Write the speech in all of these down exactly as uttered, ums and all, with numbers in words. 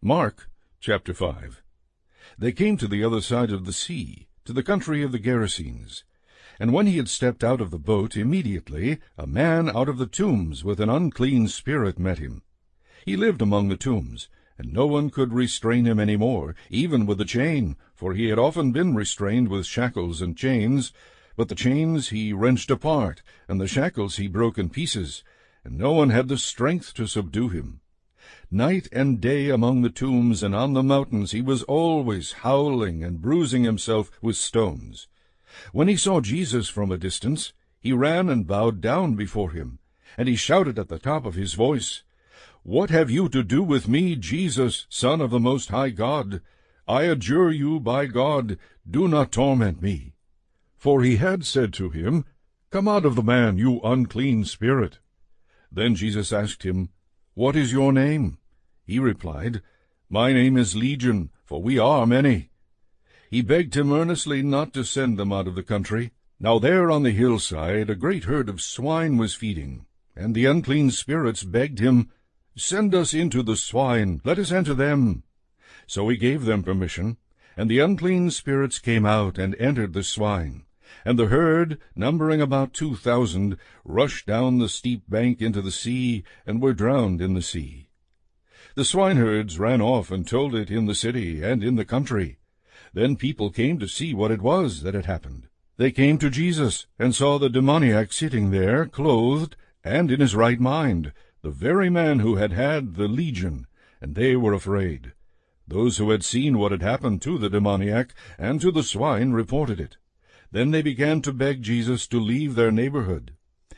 Mark chapter five. They came to the other side of the sea, to the country of the Gerasenes. And when he had stepped out of the boat, immediately a man out of the tombs with an unclean spirit met him. He lived among the tombs, and no one could restrain him any more, even with a chain, for he had often been restrained with shackles and chains. But the chains he wrenched apart, and the shackles he broke in pieces, and no one had the strength to subdue him. Night and day among the tombs and on the mountains he was always howling and bruising himself with stones. When he saw Jesus from a distance, he ran and bowed down before him, and he shouted at the top of his voice, "What have you to do with me, Jesus, Son of the Most High God? I adjure you by God, do not torment me." For he had said to him, "Come out of the man, you unclean spirit." Then Jesus asked him, "What is your name?" He replied, "My name is Legion, for we are many." He begged him earnestly not to send them out of the country. Now there on the hillside a great herd of swine was feeding, and the unclean spirits begged him, "Send us into the swine, let us enter them." So he gave them permission, and the unclean spirits came out and entered the swine. And the herd, numbering about two thousand, rushed down the steep bank into the sea, and were drowned in the sea. The swineherds ran off and told it in the city and in the country. Then people came to see what it was that had happened. They came to Jesus, and saw the demoniac sitting there, clothed, and in his right mind, the very man who had had the legion, and they were afraid. Those who had seen what had happened to the demoniac and to the swine reported it. Then they began to beg Jesus to leave their neighborhood.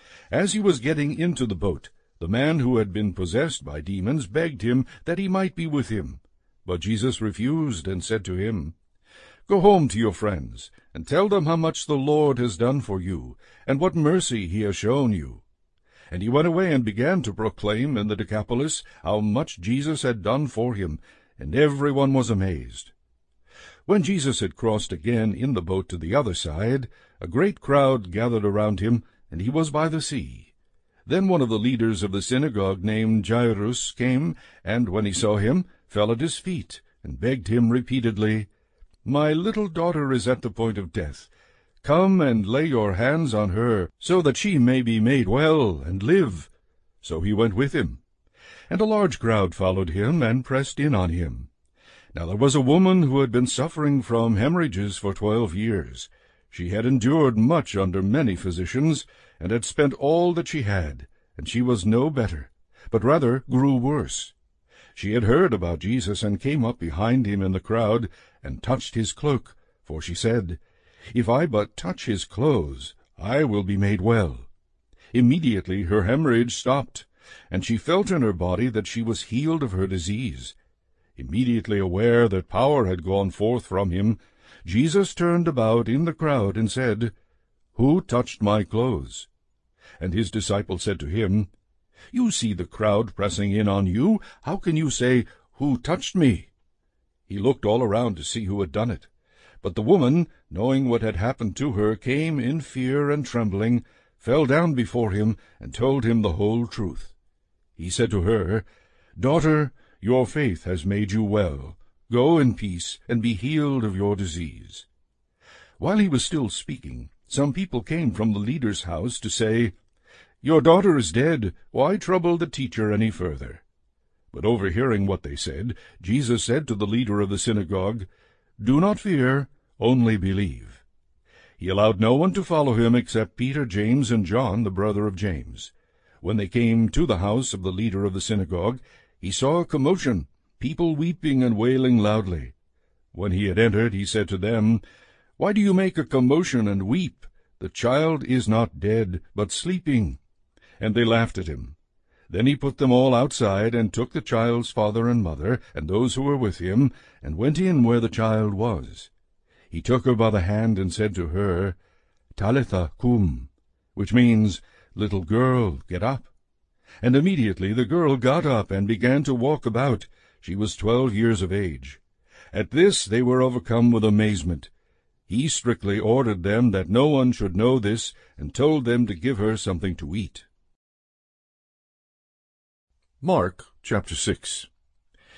As he was getting into the boat, the man who had been possessed by demons begged him that he might be with him. But Jesus refused and said to him, "Go home to your friends, and tell them how much the Lord has done for you, and what mercy he has shown you." And he went away and began to proclaim in the Decapolis how much Jesus had done for him, and every one was amazed. When Jesus had crossed again in the boat to the other side, a great crowd gathered around him, and he was by the sea. Then one of the leaders of the synagogue named Jairus came, and when he saw him, fell at his feet, and begged him repeatedly, "My little daughter is at the point of death. Come and lay your hands on her, so that she may be made well and live." So he went with him. And a large crowd followed him and pressed in on him. Now there was a woman who had been suffering from hemorrhages for twelve years. She had endured much under many physicians, and had spent all that she had, and she was no better, but rather grew worse. She had heard about Jesus, and came up behind him in the crowd, and touched his cloak, for she said, "If I but touch his clothes, I will be made well." Immediately her hemorrhage stopped, and she felt in her body that she was healed of her disease. Immediately aware that power had gone forth from him, Jesus turned about in the crowd and said, "Who touched my clothes?" And his disciples said to him, "You see the crowd pressing in on you. How can you say, 'Who touched me?'" He looked all around to see who had done it. But the woman, knowing what had happened to her, came in fear and trembling, fell down before him, and told him the whole truth. He said to her, "Daughter, your faith has made you well. Go in peace, and be healed of your disease." While he was still speaking, some people came from the leader's house to say, "Your daughter is dead. Why trouble the teacher any further?" But overhearing what they said, Jesus said to the leader of the synagogue, "Do not fear, only believe." He allowed no one to follow him except Peter, James, and John, the brother of James. When they came to the house of the leader of the synagogue, he saw a commotion, people weeping and wailing loudly. When he had entered, he said to them, "Why do you make a commotion and weep? The child is not dead, but sleeping." And they laughed at him. Then he put them all outside, and took the child's father and mother, and those who were with him, and went in where the child was. He took her by the hand and said to her, "Talitha cum," which means, "Little girl, get up." And immediately the girl got up and began to walk about. She was twelve years of age. At this they were overcome with amazement. He strictly ordered them that no one should know this, and told them to give her something to eat. Mark chapter six.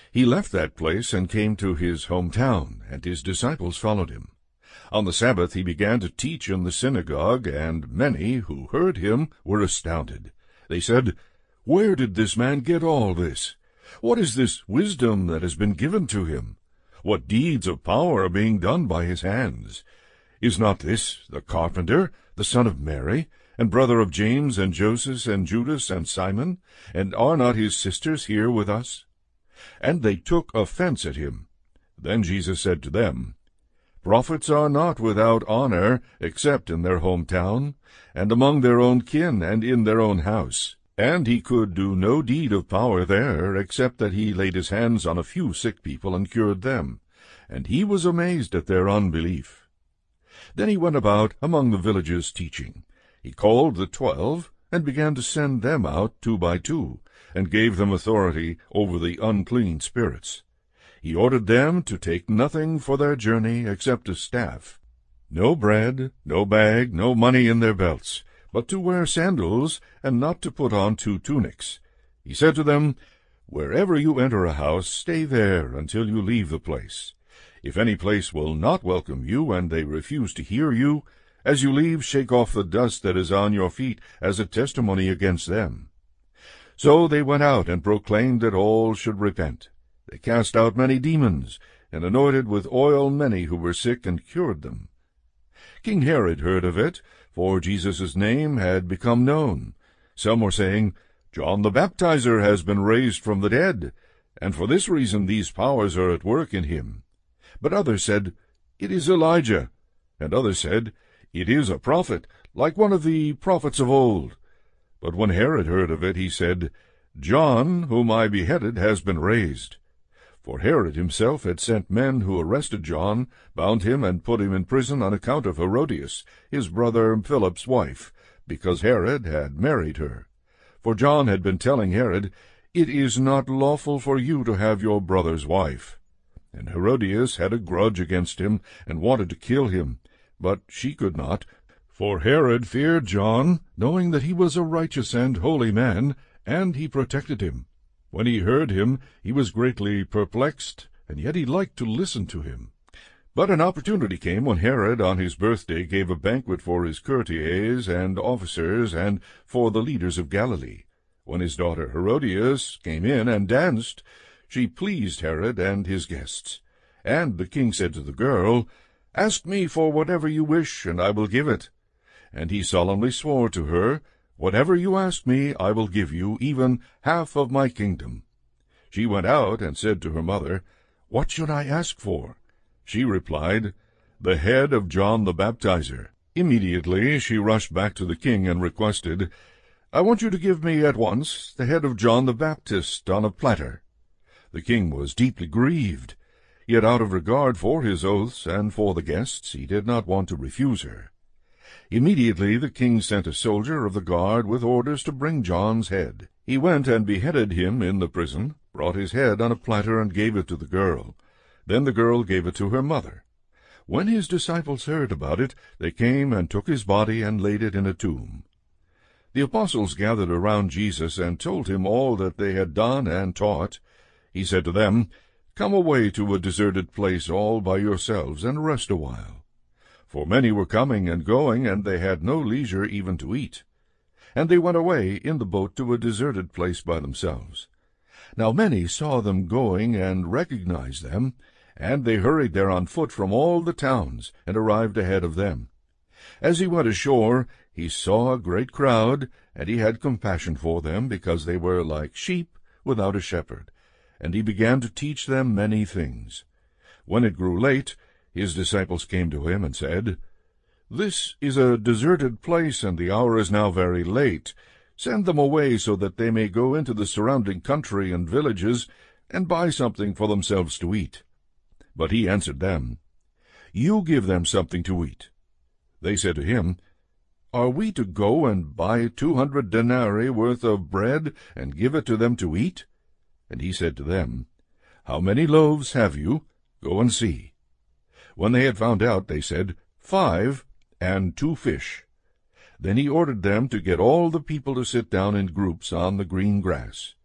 He left that place and came to his hometown, and his disciples followed him. On the Sabbath he began to teach in the synagogue, and many who heard him were astounded. They said, "Where did this man get all this? What is this wisdom that has been given to him? What deeds of power are being done by his hands? Is not this the carpenter, the son of Mary, and brother of James and Joseph and Judas and Simon? And are not his sisters here with us?" And they took offense at him. Then Jesus said to them, "Prophets are not without honor, except in their hometown, and among their own kin, and in their own house." And he could do no deed of power there, except that he laid his hands on a few sick people and cured them. And he was amazed at their unbelief. Then he went about among the villages teaching. He called the twelve, and began to send them out two by two, and gave them authority over the unclean spirits. He ordered them to take nothing for their journey except a staff, no bread, no bag, no money in their belts, but to wear sandals, and not to put on two tunics. He said to them, "Wherever you enter a house, stay there until you leave the place. If any place will not welcome you, and they refuse to hear you, as you leave, shake off the dust that is on your feet as a testimony against them." So they went out and proclaimed that all should repent. They cast out many demons, and anointed with oil many who were sick, and cured them. King Herod heard of it, for Jesus' name had become known. Some were saying, "John the Baptizer has been raised from the dead, and for this reason these powers are at work in him." But others said, "It is Elijah." And others said, "It is a prophet, like one of the prophets of old." But when Herod heard of it, he said, "John, whom I beheaded, has been raised." For Herod himself had sent men who arrested John, bound him, and put him in prison on account of Herodias, his brother Philip's wife, because Herod had married her. For John had been telling Herod, "It is not lawful for you to have your brother's wife." And Herodias had a grudge against him, and wanted to kill him, but she could not, for Herod feared John, knowing that he was a righteous and holy man, and he protected him. When he heard him, he was greatly perplexed, and yet he liked to listen to him. But an opportunity came when Herod on his birthday gave a banquet for his courtiers and officers and for the leaders of Galilee. When his daughter Herodias came in and danced, she pleased Herod and his guests. And the king said to the girl, "Ask me for whatever you wish, and I will give it." And he solemnly swore to her, "Whatever you ask me, I will give you, even half of my kingdom." She went out and said to her mother, "What should I ask for?" She replied, "The head of John the Baptizer." Immediately she rushed back to the king and requested, "I want you to give me at once the head of John the Baptist on a platter." The king was deeply grieved, yet out of regard for his oaths and for the guests, he did not want to refuse her. Immediately the king sent a soldier of the guard with orders to bring John's head. He went and beheaded him in the prison, brought his head on a platter, and gave it to the girl. Then the girl gave it to her mother. When his disciples heard about it, they came and took his body and laid it in a tomb. The apostles gathered around Jesus and told him all that they had done and taught. He said to them, "Come away to a deserted place all by yourselves, and rest a while." For many were coming and going, and they had no leisure even to eat. And they went away in the boat to a deserted place by themselves. Now many saw them going and recognized them, and they hurried there on foot from all the towns, and arrived ahead of them. As he went ashore, he saw a great crowd, and he had compassion for them, because they were like sheep without a shepherd. And he began to teach them many things. When it grew late, his disciples came to him and said, "This is a deserted place, and the hour is now very late. Send them away so that they may go into the surrounding country and villages and buy something for themselves to eat." But he answered them, "You give them something to eat." They said to him, "Are we to go and buy two hundred denarii worth of bread and give it to them to eat?" And he said to them, "How many loaves have you? Go and see." When they had found out, they said, "Five, and two fish." Then he ordered them to get all the people to sit down in groups on the green grass.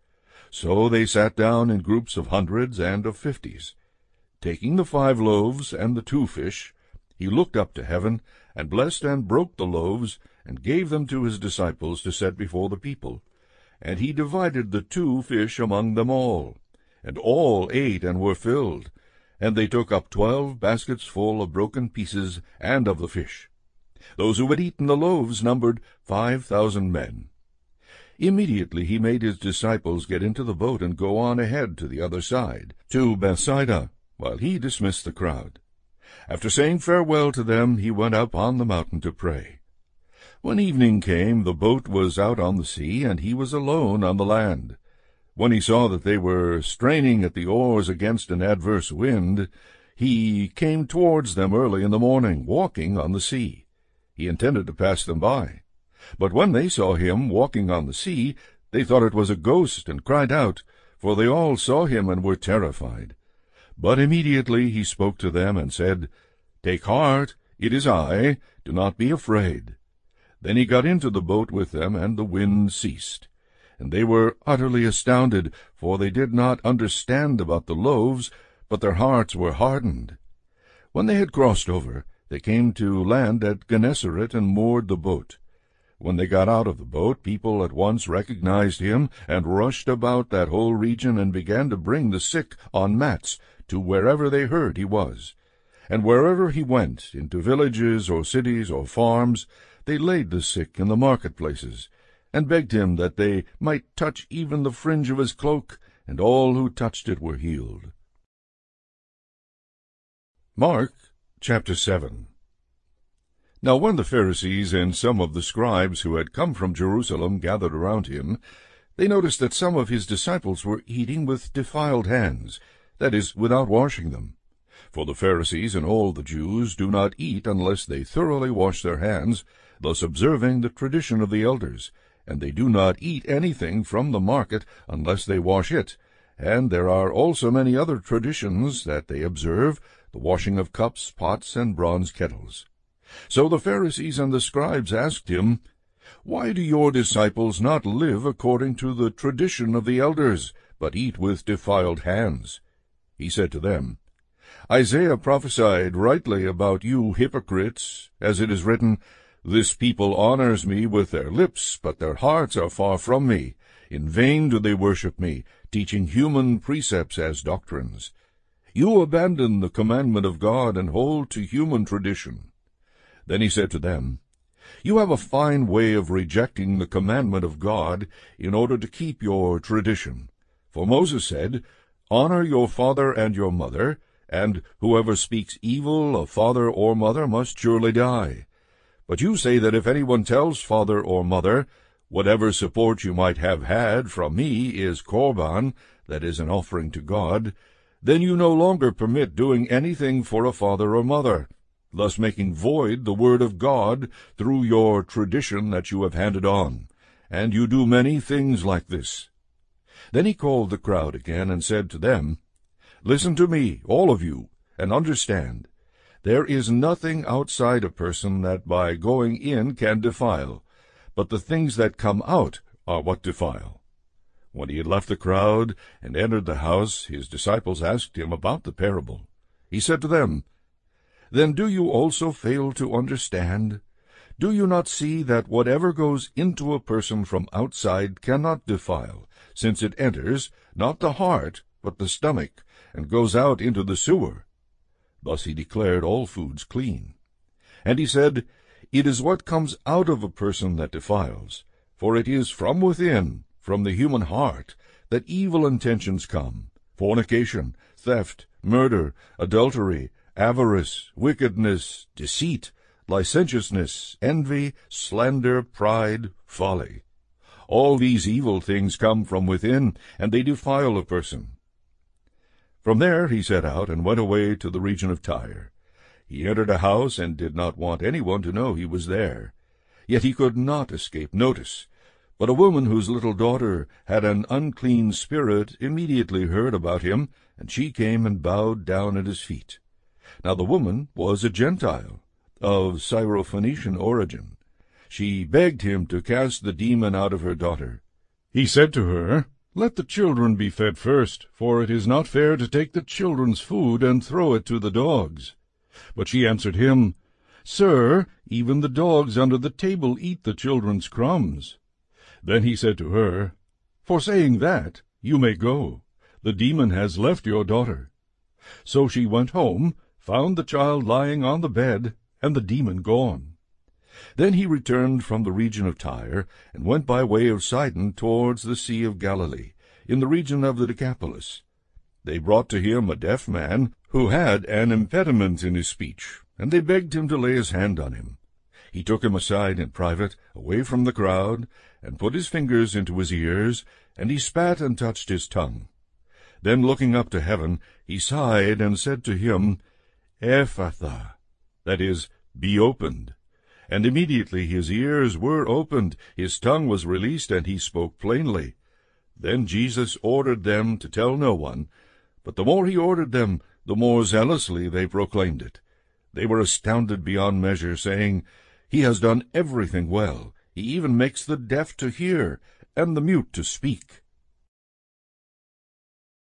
So they sat down in groups of hundreds and of fifties. Taking the five loaves and the two fish, he looked up to heaven, and blessed and broke the loaves, and gave them to his disciples to set before the people. And he divided the two fish among them all. And all ate and were filled. And they took up twelve baskets full of broken pieces and of the fish. Those who had eaten the loaves numbered five thousand men. Immediately he made his disciples get into the boat and go on ahead to the other side, to Bethsaida, while he dismissed the crowd. After saying farewell to them, he went up on the mountain to pray. When evening came, the boat was out on the sea, and he was alone on the land. When he saw that they were straining at the oars against an adverse wind, he came towards them early in the morning, walking on the sea. He intended to pass them by. But when they saw him walking on the sea, they thought it was a ghost, and cried out, for they all saw him and were terrified. But immediately he spoke to them, and said, Take heart, it is I, do not be afraid. Then he got into the boat with them, and the wind ceased. And they were utterly astounded, for they did not understand about the loaves, but their hearts were hardened. When they had crossed over, they came to land at Gennesaret, and moored the boat. When they got out of the boat, people at once recognized him, and rushed about that whole region, and began to bring the sick on mats to wherever they heard he was. And wherever he went, into villages or cities or farms, they laid the sick in the marketplaces, and begged him that they might touch even the fringe of his cloak, and all who touched it were healed. Mark chapter seven. Now when the Pharisees and some of the scribes who had come from Jerusalem gathered around him, they noticed that some of his disciples were eating with defiled hands, that is, without washing them. For the Pharisees and all the Jews do not eat unless they thoroughly wash their hands, thus observing the tradition of the elders, and they do not eat anything from the market unless they wash it. And there are also many other traditions that they observe, the washing of cups, pots, and bronze kettles. So the Pharisees and the scribes asked him, Why do your disciples not live according to the tradition of the elders, but eat with defiled hands? He said to them, Isaiah prophesied rightly about you hypocrites, as it is written, This people honors me with their lips, but their hearts are far from me. In vain do they worship me, teaching human precepts as doctrines. You abandon the commandment of God and hold to human tradition. Then he said to them, You have a fine way of rejecting the commandment of God in order to keep your tradition. For Moses said, Honor your father and your mother, and whoever speaks evil of father or mother must surely die. But you say that if anyone tells father or mother, Whatever support you might have had from me is korban, that is, an offering to God, then you no longer permit doing anything for a father or mother, thus making void the word of God through your tradition that you have handed on. And you do many things like this. Then he called the crowd again and said to them, Listen to me, all of you, and understand. There is nothing outside a person that by going in can defile, but the things that come out are what defile. When he had left the crowd and entered the house, his disciples asked him about the parable. He said to them, Then do you also fail to understand? Do you not see that whatever goes into a person from outside cannot defile, since it enters, not the heart, but the stomach, and goes out into the sewer? Thus he declared all foods clean. And he said, It is what comes out of a person that defiles, for it is from within, from the human heart, that evil intentions come, fornication, theft, murder, adultery, avarice, wickedness, deceit, licentiousness, envy, slander, pride, folly. All these evil things come from within, and they defile a person. From there he set out and went away to the region of Tyre. He entered a house and did not want anyone to know he was there. Yet he could not escape notice. But a woman whose little daughter had an unclean spirit immediately heard about him, and she came and bowed down at his feet. Now the woman was a Gentile, of Syrophoenician origin. She begged him to cast the demon out of her daughter. He said to her, Let the children be fed first, for it is not fair to take the children's food and throw it to the dogs. But she answered him, Sir, even the dogs under the table eat the children's crumbs. Then he said to her, For saying that, you may go. The demon has left your daughter. So she went home, found the child lying on the bed, and the demon gone. Then he returned from the region of Tyre, and went by way of Sidon towards the Sea of Galilee, in the region of the Decapolis. They brought to him a deaf man, who had an impediment in his speech, and they begged him to lay his hand on him. He took him aside in private, away from the crowd, and put his fingers into his ears, and he spat and touched his tongue. Then looking up to heaven, he sighed and said to him, Ephphatha, that is, be opened. And immediately his ears were opened, his tongue was released, and he spoke plainly. Then Jesus ordered them to tell no one, but the more he ordered them, the more zealously they proclaimed it. They were astounded beyond measure, saying, He has done everything well. He even makes the deaf to hear, and the mute to speak.